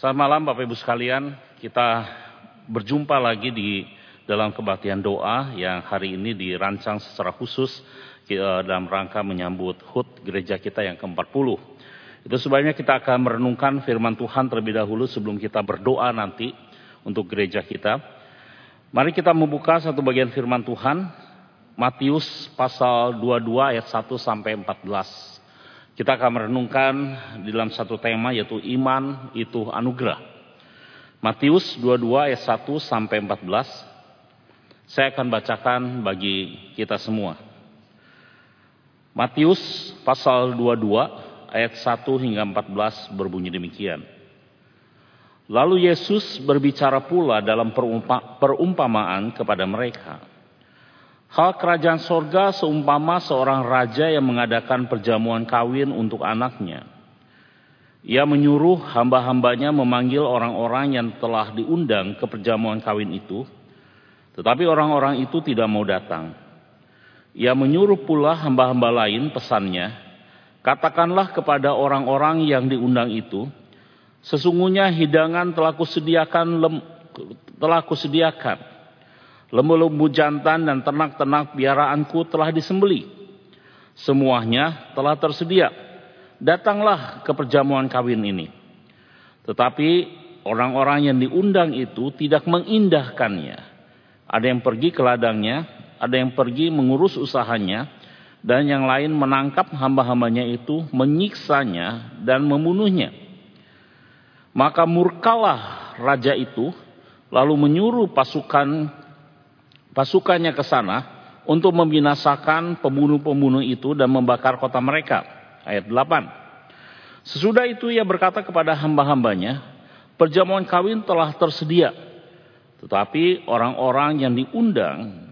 Selamat malam Bapak Ibu sekalian, kita berjumpa lagi di dalam kebaktian doa yang hari ini dirancang secara khusus dalam rangka menyambut HUT gereja kita yang ke-40. Itu sebabnya kita akan merenungkan firman Tuhan terlebih dahulu sebelum kita berdoa nanti untuk gereja kita. Mari kita membuka satu bagian firman Tuhan, Matius pasal 22 ayat 1 sampai 14. Kita akan merenungkan di dalam satu tema yaitu iman itu anugerah. Matius 22 ayat 1 sampai 14. Saya akan bacakan bagi kita semua. Matius pasal 22 ayat 1 hingga 14 berbunyi demikian. Lalu Yesus berbicara pula dalam perumpamaan kepada mereka. Hal kerajaan sorga seumpama seorang raja yang mengadakan perjamuan kawin untuk anaknya. Ia menyuruh hamba-hambanya memanggil orang-orang yang telah diundang ke perjamuan kawin itu, tetapi orang-orang itu tidak mau datang. Ia menyuruh pula hamba-hamba lain pesannya, katakanlah kepada orang-orang yang diundang itu, sesungguhnya hidangan telah kusediakan. Lembu-lembu jantan dan ternak-ternak piaraanku telah disembelih. Semuanya telah tersedia. Datanglah ke perjamuan kawin ini. Tetapi orang-orang yang diundang itu tidak mengindahkannya. Ada yang pergi ke ladangnya, ada yang pergi mengurus usahanya, dan yang lain menangkap hamba-hambanya itu, menyiksanya dan membunuhnya. Maka murkalah raja itu, lalu menyuruh pasukannya ke sana untuk membinasakan pembunuh-pembunuh itu dan membakar kota mereka. Ayat 8. Sesudah itu ia berkata kepada hamba-hambanya, perjamuan kawin telah tersedia, tetapi orang-orang yang diundang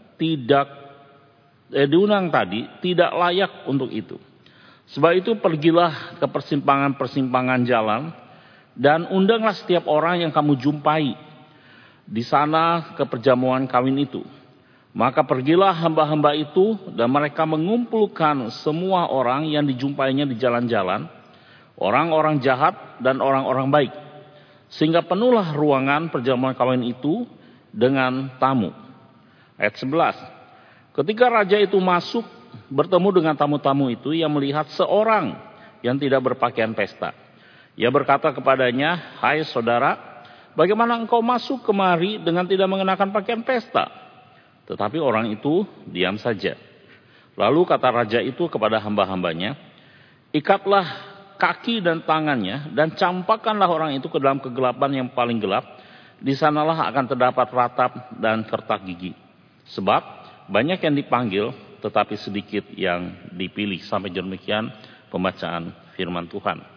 tidak layak untuk itu. Sebab itu pergilah ke persimpangan-persimpangan jalan dan undanglah setiap orang yang kamu jumpai di sana ke perjamuan kawin itu. Maka pergilah hamba-hamba itu dan mereka mengumpulkan semua orang yang dijumpainya di jalan-jalan, orang-orang jahat dan orang-orang baik, sehingga penuhlah ruangan perjamuan kawin itu dengan tamu. Ayat 11. Ketika raja itu masuk bertemu dengan tamu-tamu itu, ia melihat seorang yang tidak berpakaian pesta. Ia berkata kepadanya, hai saudara, bagaimana engkau masuk kemari dengan tidak mengenakan pakaian pesta? Tetapi orang itu diam saja. Lalu kata raja itu kepada hamba-hambanya, ikatlah kaki dan tangannya dan campakkanlah orang itu ke dalam kegelapan yang paling gelap. Di sanalah akan terdapat ratap dan kertak gigi. Sebab banyak yang dipanggil tetapi sedikit yang dipilih. Sampai demikian pembacaan firman Tuhan.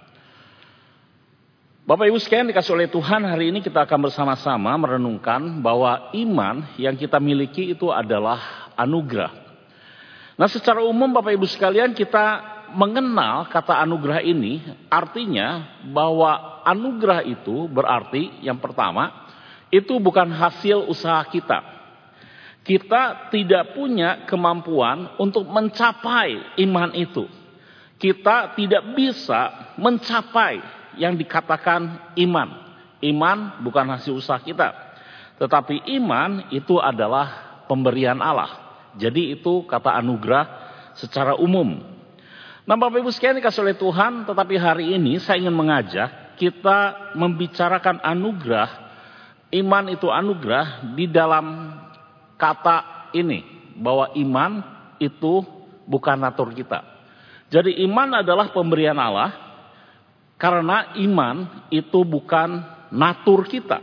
Bapak Ibu sekalian dikasih oleh Tuhan, hari ini kita akan bersama-sama merenungkan bahwa iman yang kita miliki itu adalah anugerah. Nah, secara umum Bapak Ibu sekalian kita mengenal kata anugerah ini, artinya bahwa anugerah itu berarti yang pertama, itu bukan hasil usaha kita. Kita tidak punya kemampuan untuk mencapai iman itu. Kita tidak bisa mencapai yang dikatakan iman. Iman bukan hasil usaha kita. Tetapi iman itu adalah pemberian Allah. Jadi itu kata anugerah secara umum. Nah Bapak Ibu sekalian dikasih oleh Tuhan, tetapi hari ini saya ingin mengajak kita membicarakan anugerah. Iman itu anugerah di dalam kata ini. Bahwa iman itu bukan natur kita. Jadi iman adalah pemberian Allah. Karena iman itu bukan natur kita.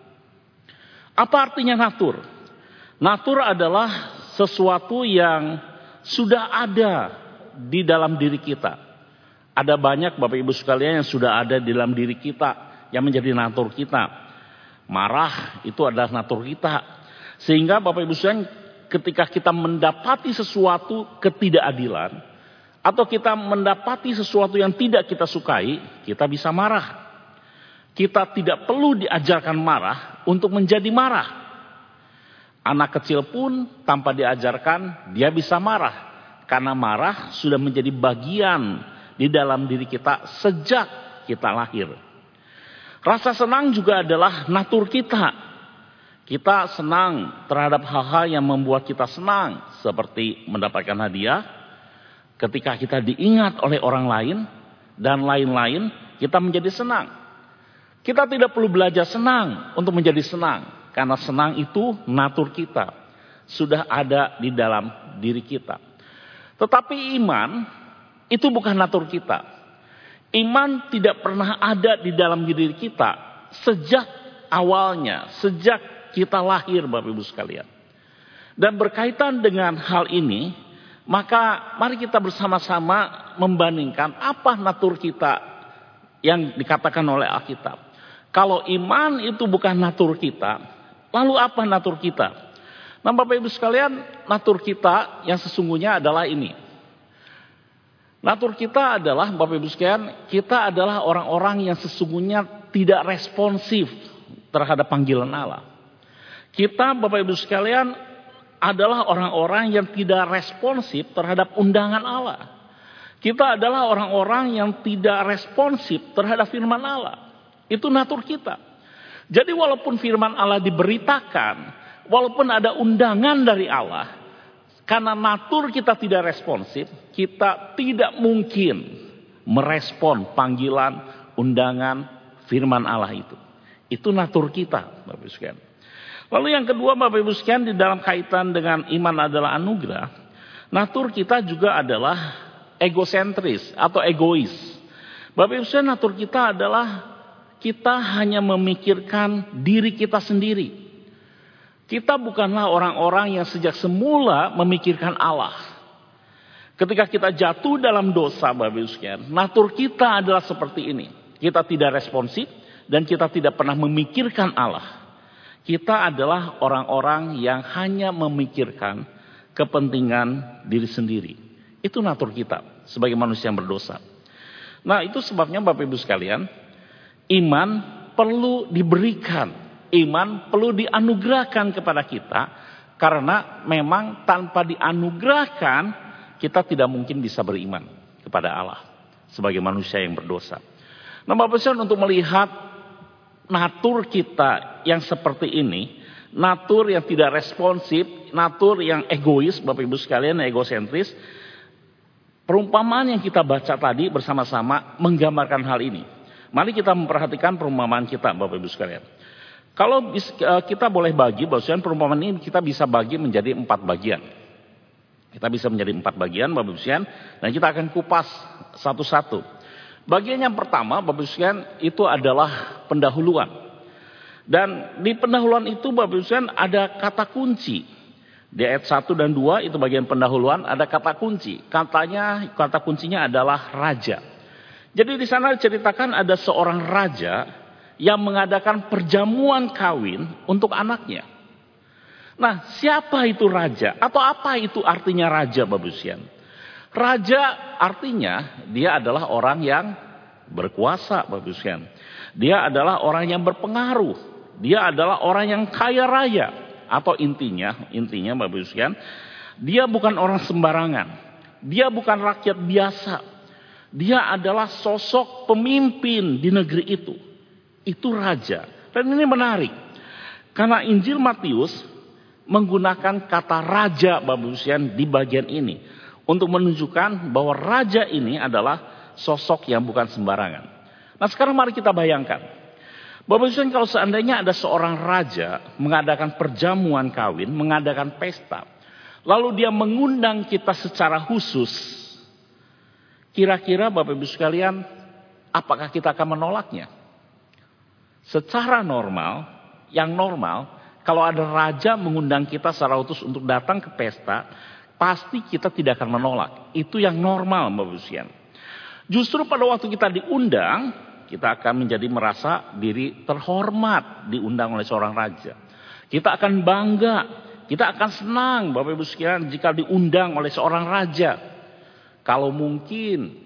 Apa artinya natur? Natur adalah sesuatu yang sudah ada di dalam diri kita. Ada banyak Bapak Ibu sekalian yang sudah ada di dalam diri kita yang menjadi natur kita. Marah itu adalah natur kita. Sehingga Bapak Ibu sekalian ketika kita mendapati sesuatu ketidakadilan, atau kita mendapati sesuatu yang tidak kita sukai, kita bisa marah. Kita tidak perlu diajarkan marah untuk menjadi marah. Anak kecil pun tanpa diajarkan, dia bisa marah. Karena marah sudah menjadi bagian di dalam diri kita sejak kita lahir. Rasa senang juga adalah natur kita. Kita senang terhadap hal-hal yang membuat kita senang, seperti mendapatkan hadiah, ketika kita diingat oleh orang lain, dan lain-lain, kita menjadi senang. Kita tidak perlu belajar senang untuk menjadi senang, karena senang itu natur kita, sudah ada di dalam diri kita. Tetapi iman itu bukan natur kita. Iman tidak pernah ada di dalam diri kita sejak awalnya, sejak kita lahir, Bapak Ibu sekalian. Dan berkaitan dengan hal ini, maka mari kita bersama-sama membandingkan apa natur kita yang dikatakan oleh Alkitab. Kalau iman itu bukan natur kita, lalu apa natur kita? Nah, Bapak Ibu sekalian, natur kita yang sesungguhnya adalah ini. Natur kita adalah, Bapak Ibu sekalian, kita adalah orang-orang yang sesungguhnya tidak responsif terhadap panggilan Allah. Kita, Bapak Ibu sekalian, adalah orang-orang yang tidak responsif terhadap undangan Allah. Kita adalah orang-orang yang tidak responsif terhadap firman Allah. Itu natur kita. Jadi walaupun firman Allah diberitakan, walaupun ada undangan dari Allah, karena natur kita tidak responsif, kita tidak mungkin merespon panggilan, undangan, firman Allah itu. Itu natur kita, Bapak Ibu sekalian. Lalu yang kedua, Bapak Ibu sekalian, di dalam kaitan dengan iman adalah anugerah, natur kita juga adalah egosentris atau egois. Bapak Ibu sekalian, natur kita adalah kita hanya memikirkan diri kita sendiri. Kita bukanlah orang-orang yang sejak semula memikirkan Allah. Ketika kita jatuh dalam dosa, Bapak Ibu sekalian, natur kita adalah seperti ini. Kita tidak responsif dan kita tidak pernah memikirkan Allah. Kita adalah orang-orang yang hanya memikirkan kepentingan diri sendiri. Itu natur kita sebagai manusia yang berdosa. Nah, itu sebabnya Bapak Ibu sekalian, iman perlu diberikan. Iman perlu dianugerahkan kepada kita, karena memang tanpa dianugerahkan kita tidak mungkin bisa beriman kepada Allah sebagai manusia yang berdosa. Nah, Bapak Ibu, untuk melihat natur kita yang seperti ini, natur yang tidak responsif, natur yang egois, Bapak Ibu sekalian, egosentris, perumpamaan yang kita baca tadi bersama-sama menggambarkan hal ini. Mari kita memperhatikan perumpamaan kita, Bapak Ibu sekalian. Kalau kita boleh bagi, bahwasanya perumpamaan ini kita bisa bagi menjadi 4 bagian. Kita bisa menjadi 4 bagian, Bapak Ibu sekalian, dan kita akan kupas satu-satu. Bagian yang pertama, Bapak Ibu sekalian, itu adalah pendahuluan. Dan di pendahuluan itu, Bapak Ibu sekalian, ada kata kunci. Di ayat 1 dan 2 itu bagian pendahuluan, ada kata kunci. Kata kuncinya adalah raja. Jadi di sana diceritakan ada seorang raja yang mengadakan perjamuan kawin untuk anaknya. Nah, siapa itu raja? Atau apa itu artinya raja, Bapak Ibu sekalian? Raja artinya dia adalah orang yang berkuasa, Bapak Ibu sekalian. Dia adalah orang yang berpengaruh. Dia adalah orang yang kaya raya. Atau intinya Bapak Ibu sekalian, dia bukan orang sembarangan. Dia bukan rakyat biasa. Dia adalah sosok pemimpin di negeri itu. Itu raja. Dan ini menarik. Karena Injil Matius menggunakan kata raja, Bapak Ibu sekalian, di bagian ini. Untuk menunjukkan bahwa raja ini adalah sosok yang bukan sembarangan. Nah, sekarang mari kita bayangkan. Bapak Ibu sekalian, kalau seandainya ada seorang raja mengadakan perjamuan kawin, mengadakan pesta. Lalu dia mengundang kita secara khusus. Kira-kira Bapak Ibu sekalian, apakah kita akan menolaknya? Secara normal, kalau ada raja mengundang kita secara khusus untuk datang ke pesta, pasti kita tidak akan menolak. Itu yang normal, Bapak Ibu sekalian. Justru pada waktu kita diundang, kita akan menjadi merasa diri terhormat diundang oleh seorang raja. Kita akan bangga, kita akan senang, Bapak Ibu sekalian, jika diundang oleh seorang raja. Kalau mungkin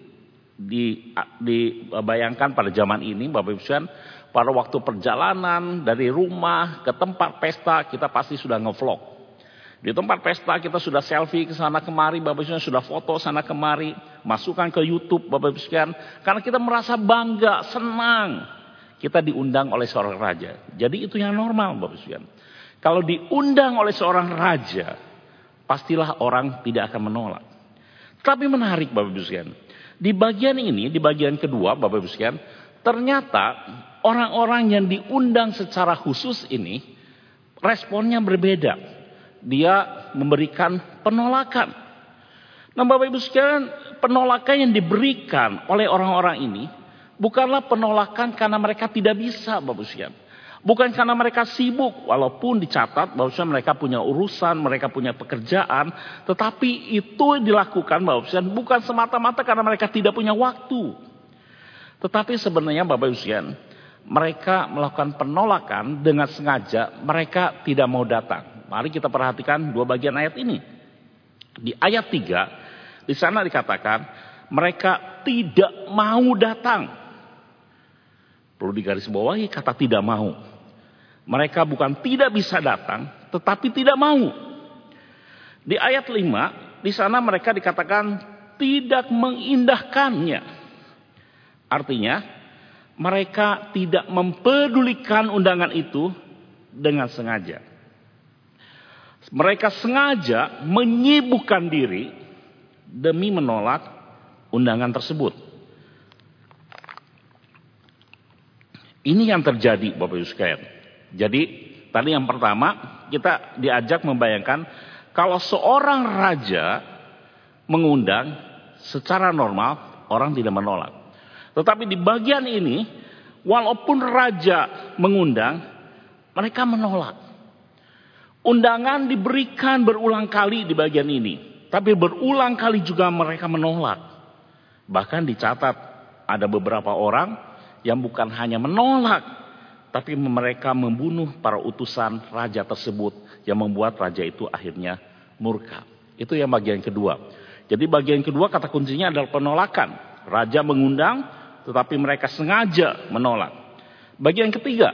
dibayangkan pada zaman ini, Bapak Ibu sekalian, pada waktu perjalanan dari rumah ke tempat pesta, kita pasti sudah ngevlog. Di tempat pesta kita sudah selfie ke sana kemari, Bapak Ibu sudah foto sana kemari, masukkan ke YouTube, Bapak Ibu sekalian, karena kita merasa bangga, senang. kita diundang oleh seorang raja. Jadi itu yang normal Bapak Ibu sekalian. Kalau diundang oleh seorang raja, pastilah orang tidak akan menolak. Tapi menarik Bapak Ibu sekalian. Di bagian ini, di bagian kedua Bapak Ibu sekalian, ternyata orang-orang yang diundang secara khusus ini responnya berbeda. Dia memberikan penolakan. Nah Bapak Ibu sekalian, penolakan yang diberikan oleh orang-orang ini bukanlah penolakan karena mereka tidak bisa Bapak Ibu sekalian. Bukan karena mereka sibuk, walaupun dicatat bahwa mereka punya urusan, mereka punya pekerjaan. Tetapi itu dilakukan Bapak Ibu sekalian bukan semata-mata karena mereka tidak punya waktu. Tetapi sebenarnya Bapak Ibu sekalian, mereka melakukan penolakan dengan sengaja, mereka tidak mau datang. Mari kita perhatikan dua bagian ayat ini. Di ayat 3, di sana dikatakan mereka tidak mau datang. Perlu digarisbawahi kata tidak mau. Mereka bukan tidak bisa datang, tetapi tidak mau. Di ayat 5, di sana mereka dikatakan tidak mengindahkannya. Artinya, mereka tidak mempedulikan undangan itu dengan sengaja. Mereka sengaja menyibukkan diri demi menolak undangan tersebut. Ini yang terjadi Bapak Ibu sekalian. Jadi tadi yang pertama kita diajak membayangkan kalau seorang raja mengundang secara normal orang tidak menolak. Tetapi di bagian ini walaupun raja mengundang mereka menolak. Undangan diberikan berulang kali di bagian ini. Tapi berulang kali juga mereka menolak. Bahkan dicatat ada beberapa orang yang bukan hanya menolak. Tapi mereka membunuh para utusan raja tersebut. Yang membuat raja itu akhirnya murka. Itu yang bagian kedua. Jadi bagian kedua kata kuncinya adalah penolakan. Raja mengundang tetapi mereka sengaja menolak. Bagian ketiga.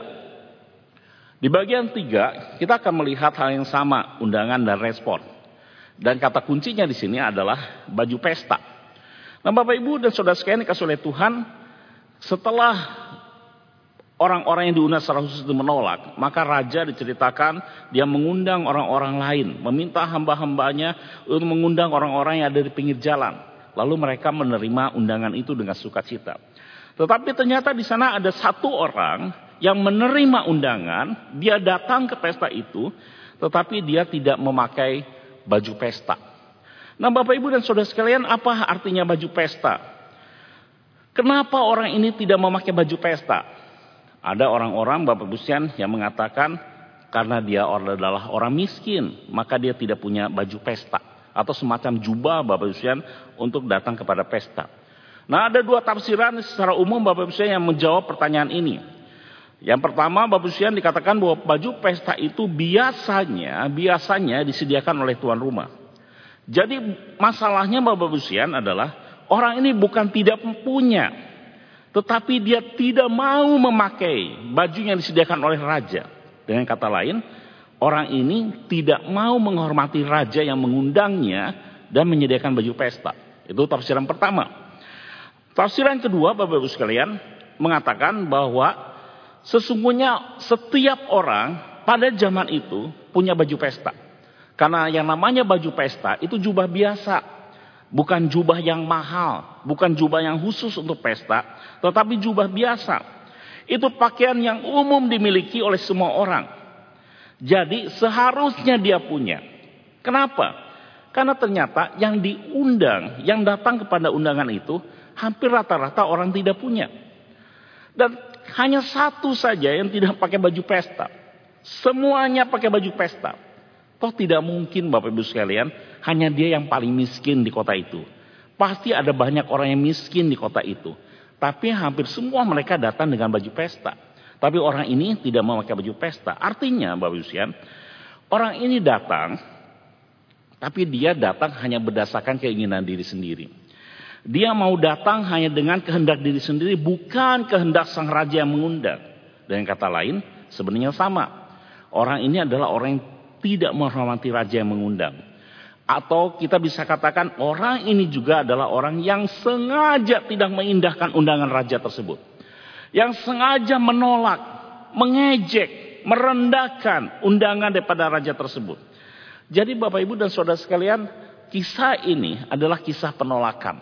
Di bagian 3 kita akan melihat hal yang sama. Undangan dan respon. Dan kata kuncinya di sini adalah baju pesta. Nah Bapak Ibu dan Saudara sekalian dikasih oleh Tuhan, setelah orang-orang yang diundang secara khusus itu menolak, maka raja diceritakan dia mengundang orang-orang lain, meminta hamba-hambanya untuk mengundang orang-orang yang ada di pinggir jalan. Lalu mereka menerima undangan itu dengan sukacita. Tetapi ternyata di sana ada satu orang yang menerima undangan, dia datang ke pesta itu, tetapi dia tidak memakai baju pesta. Nah Bapak Ibu dan Saudara sekalian, apa artinya baju pesta? Kenapa orang ini tidak memakai baju pesta? Ada orang-orang Bapak Ibu sekalian yang mengatakan karena dia adalah orang miskin, maka dia tidak punya baju pesta. Atau semacam jubah Bapak Ibu sekalian untuk datang kepada pesta. Nah ada dua tafsiran secara umum Bapak Ibu sekalian yang menjawab pertanyaan ini. Yang pertama Bapak Ibu sekalian dikatakan bahwa baju pesta itu biasanya disediakan oleh tuan rumah. Jadi masalahnya Bapak Ibu sekalian adalah orang ini bukan tidak punya, tetapi dia tidak mau memakai baju yang disediakan oleh raja. Dengan kata lain, orang ini tidak mau menghormati raja yang mengundangnya dan menyediakan baju pesta. Itu tafsiran pertama. Tafsiran kedua Bapak Ibu sekalian mengatakan bahwa sesungguhnya setiap orang pada zaman itu punya baju pesta. Karena yang namanya baju pesta itu jubah biasa. Bukan jubah yang mahal. Bukan jubah yang khusus untuk pesta. Tetapi jubah biasa. Itu pakaian yang umum dimiliki oleh semua orang. Jadi seharusnya dia punya. Kenapa? Karena ternyata yang diundang, yang datang kepada undangan itu hampir rata-rata orang tidak punya. Dan hanya satu saja yang tidak pakai baju pesta. Semuanya pakai baju pesta. Toh tidak mungkin Bapak Ibu sekalian, hanya dia yang paling miskin di kota itu. Pasti ada banyak orang yang miskin di kota itu. Tapi hampir semua mereka datang dengan baju pesta. Tapi orang ini tidak memakai baju pesta. Artinya Bapak Ibu sekalian, orang ini datang, tapi dia datang hanya berdasarkan keinginan diri sendiri. Dia mau datang hanya dengan kehendak diri sendiri, bukan kehendak sang raja yang mengundang. Dengan kata lain, sebenarnya sama. Orang ini adalah orang yang tidak menghormati raja yang mengundang. Atau kita bisa katakan orang ini juga adalah orang yang sengaja tidak mengindahkan undangan raja tersebut. Yang sengaja menolak, mengejek, merendahkan undangan daripada raja tersebut. Jadi Bapak Ibu dan Saudara sekalian, kisah ini adalah kisah penolakan.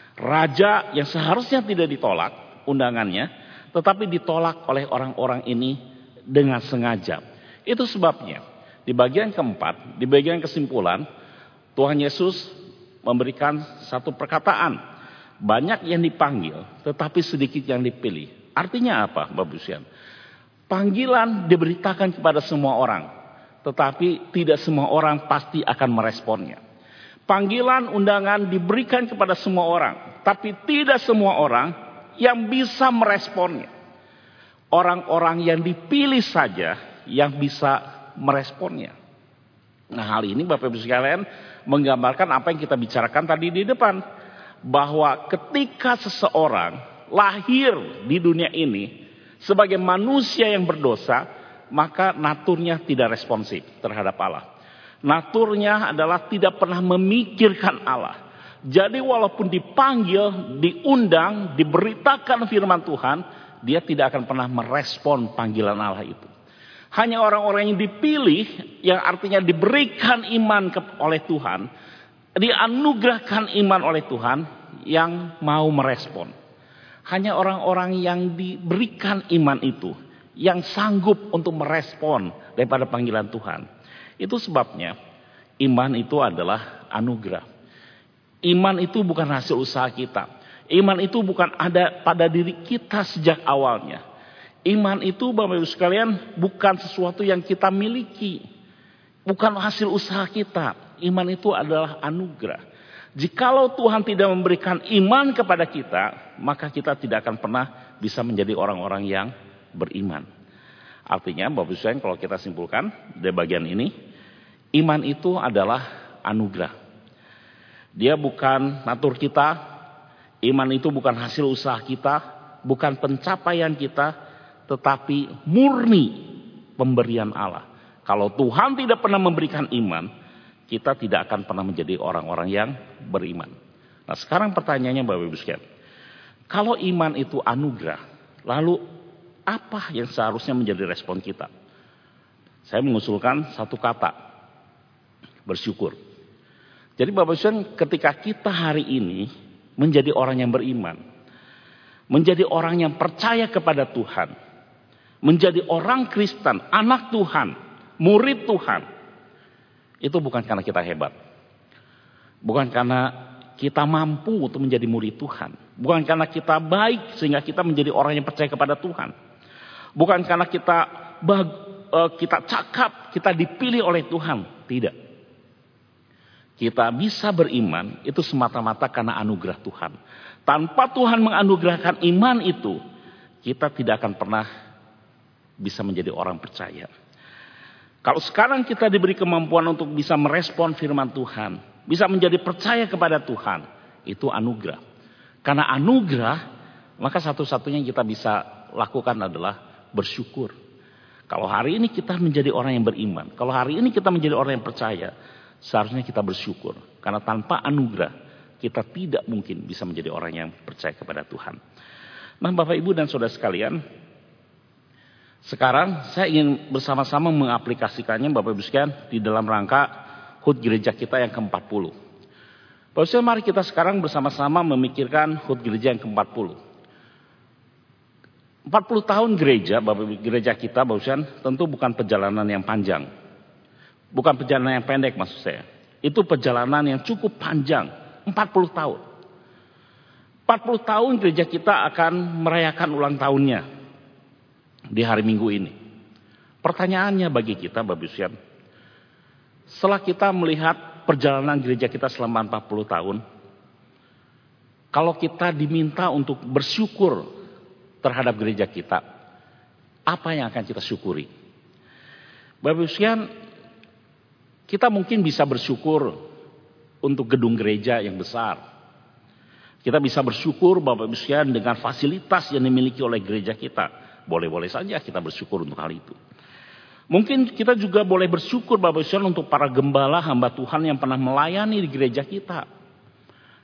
Raja yang seharusnya tidak ditolak undangannya, tetapi ditolak oleh orang-orang ini dengan sengaja. Itu sebabnya di bagian keempat, di bagian kesimpulan, Tuhan Yesus memberikan satu perkataan. Banyak yang dipanggil, tetapi sedikit yang dipilih. Artinya apa, Bapak Ibu sekalian? Panggilan diberitakan kepada semua orang, tetapi tidak semua orang pasti akan meresponnya. Panggilan undangan diberikan kepada semua orang, tapi tidak semua orang yang bisa meresponnya. Orang-orang yang dipilih saja yang bisa meresponnya. Nah, hal ini Bapak Ibu sekalian menggambarkan apa yang kita bicarakan tadi di depan. Bahwa ketika seseorang lahir di dunia ini sebagai manusia yang berdosa, maka naturnya tidak responsif terhadap Allah. Naturnya adalah tidak pernah memikirkan Allah. Jadi walaupun dipanggil, diundang, diberitakan firman Tuhan, dia tidak akan pernah merespon panggilan Allah itu. Hanya orang-orang yang dipilih, yang artinya diberikan iman oleh Tuhan, dianugerahkan iman oleh Tuhan, yang mau merespon. Hanya orang-orang yang diberikan iman itu, yang sanggup untuk merespon daripada panggilan Tuhan. Itu sebabnya iman itu adalah anugerah. Iman itu bukan hasil usaha kita. Iman itu bukan ada pada diri kita sejak awalnya. Iman itu Bapak Ibu sekalian bukan sesuatu yang kita miliki. Bukan hasil usaha kita. Iman itu adalah anugerah. Jikalau Tuhan tidak memberikan iman kepada kita, maka kita tidak akan pernah bisa menjadi orang-orang yang beriman. Artinya Bapak Ibu sekalian, kalau kita simpulkan dari bagian ini, iman itu adalah anugerah. Dia bukan natur kita, iman itu bukan hasil usaha kita, bukan pencapaian kita, tetapi murni pemberian Allah. Kalau Tuhan tidak pernah memberikan iman, kita tidak akan pernah menjadi orang-orang yang beriman. Nah, sekarang pertanyaannya Bapak Ibu sekalian, kalau iman itu anugerah, lalu apa yang seharusnya menjadi respon kita? Saya mengusulkan satu kata, bersyukur. Jadi Bapak Ibu sekalian, ketika kita hari ini menjadi orang yang beriman, menjadi orang yang percaya kepada Tuhan, menjadi orang Kristen, anak Tuhan, murid Tuhan, itu bukan karena kita hebat. Bukan karena kita mampu untuk menjadi murid Tuhan. Bukan karena kita baik sehingga kita menjadi orang yang percaya kepada Tuhan. Bukan karena kita cakap, kita dipilih oleh Tuhan. Tidak. Kita bisa beriman itu semata-mata karena anugerah Tuhan. Tanpa Tuhan menganugerahkan iman itu, kita tidak akan pernah bisa menjadi orang percaya. Kalau sekarang kita diberi kemampuan untuk bisa merespon firman Tuhan, bisa menjadi percaya kepada Tuhan, itu anugerah. Karena anugerah, maka satu-satunya yang kita bisa lakukan adalah bersyukur. Kalau hari ini kita menjadi orang yang beriman, kalau hari ini kita menjadi orang yang percaya, seharusnya kita bersyukur. Karena tanpa anugerah, kita tidak mungkin bisa menjadi orang yang percaya kepada Tuhan. Nah, Bapak Ibu dan Saudara sekalian, sekarang saya ingin bersama-sama mengaplikasikannya Bapak Ibu sekalian di dalam rangka HUT gereja kita yang ke-40. Bapak Ibu sekalian, mari kita sekarang bersama-sama memikirkan HUT gereja yang ke-40. 40 tahun gereja, Bapak Ibu, gereja kita Bapak Ibu sekalian, tentu bukan perjalanan yang panjang. Bukan perjalanan yang pendek maksud saya. Itu perjalanan yang cukup panjang, 40 tahun. 40 tahun gereja kita akan merayakan ulang tahunnya di hari Minggu ini. Pertanyaannya bagi kita Bapak Ibu sekalian, setelah kita melihat perjalanan gereja kita selama 40 tahun, kalau kita diminta untuk bersyukur terhadap gereja kita, apa yang akan kita syukuri? Bapak Ibu sekalian, kita mungkin bisa bersyukur untuk gedung gereja yang besar. Kita bisa bersyukur Bapak Ibu sekalian dengan fasilitas yang dimiliki oleh gereja kita. Boleh-boleh saja kita bersyukur untuk hal itu. Mungkin kita juga boleh bersyukur Bapak Ibu sekalian untuk para gembala hamba Tuhan yang pernah melayani di gereja kita.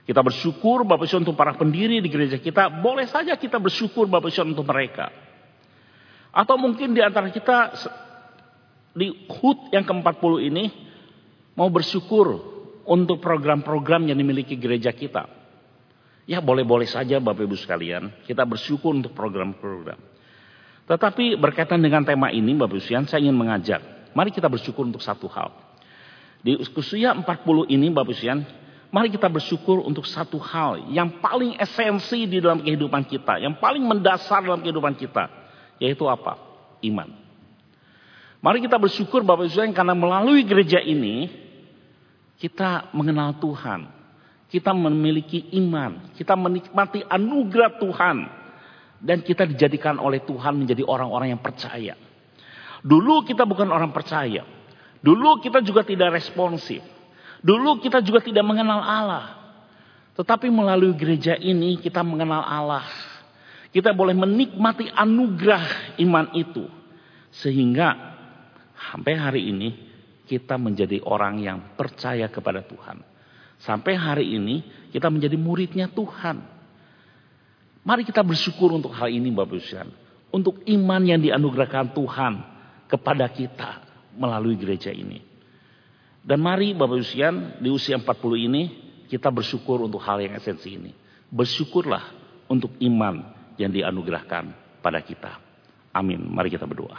Kita bersyukur Bapak Ibu untuk para pendiri di gereja kita. Boleh saja kita bersyukur Bapak Ibu untuk mereka. Atau mungkin di antara kita di HUT yang ke-40 ini mau bersyukur untuk program-program yang dimiliki gereja kita. Ya boleh-boleh saja Bapak Ibu sekalian. Kita bersyukur untuk program-program. Tetapi berkaitan dengan tema ini Bapak Ibu sekalian, saya ingin mengajak. Mari kita bersyukur untuk satu hal. Di usia 40 ini Bapak Ibu sekalian, mari kita bersyukur untuk satu hal yang paling esensi di dalam kehidupan kita. Yang paling mendasar dalam kehidupan kita. Yaitu apa? Iman. Mari kita bersyukur Bapak Ibu sekalian karena melalui gereja ini kita mengenal Tuhan. Kita memiliki iman. Kita menikmati anugerah Tuhan. Dan kita dijadikan oleh Tuhan menjadi orang-orang yang percaya. Dulu kita bukan orang percaya. Dulu kita juga tidak responsif. Dulu kita juga tidak mengenal Allah. Tetapi melalui gereja ini kita mengenal Allah. Kita boleh menikmati anugerah iman itu. Sehingga sampai hari ini kita menjadi orang yang percaya kepada Tuhan. Sampai hari ini kita menjadi muridnya Tuhan. Mari kita bersyukur untuk hal ini Bapak Ibu sekalian. Untuk iman yang dianugerahkan Tuhan kepada kita melalui gereja ini. Dan mari Bapak Ibu sekalian di usia 40 ini kita bersyukur untuk hal yang esensi ini. Bersyukurlah untuk iman yang dianugerahkan pada kita. Amin. Mari kita berdoa.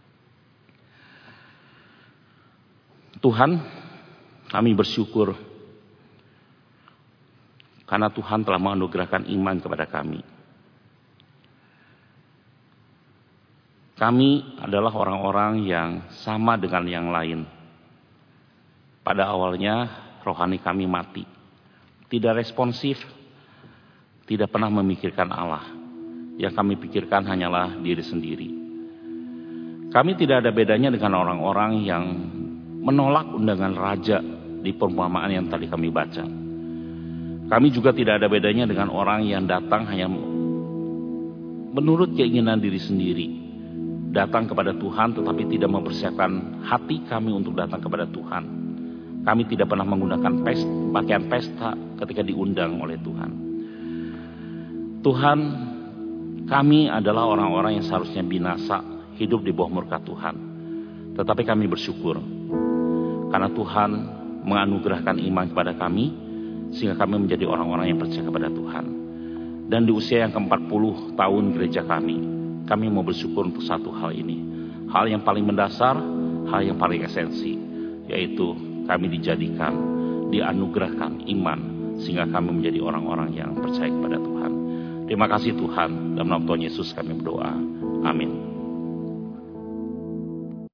Tuhan, kami bersyukur karena Tuhan telah menganugerahkan iman kepada kami. Kami adalah orang-orang yang sama dengan yang lain. Pada awalnya rohani kami mati. Tidak responsif. Tidak pernah memikirkan Allah. Yang kami pikirkan hanyalah diri sendiri. Kami tidak ada bedanya dengan orang-orang yang menolak undangan raja di perumpamaan yang tadi kami baca. Kami juga tidak ada bedanya dengan orang yang datang hanya menurut keinginan diri sendiri. Datang kepada Tuhan tetapi tidak mempersiapkan hati kami untuk datang kepada Tuhan. Kami tidak pernah menggunakan pakaian pesta ketika diundang oleh Tuhan. Tuhan, kami adalah orang-orang yang seharusnya binasa, hidup di bawah murka Tuhan. Tetapi kami bersyukur karena Tuhan menganugerahkan iman kepada kami sehingga kami menjadi orang-orang yang percaya kepada Tuhan. Dan di usia yang ke-40 tahun gereja kami mau bersyukur untuk satu hal ini. Hal yang paling mendasar, hal yang paling esensi, yaitu kami dijadikan, dianugerahkan iman sehingga kami menjadi orang-orang yang percaya kepada Tuhan. Terima kasih Tuhan, dalam nama Tuhan Yesus kami berdoa. Amin.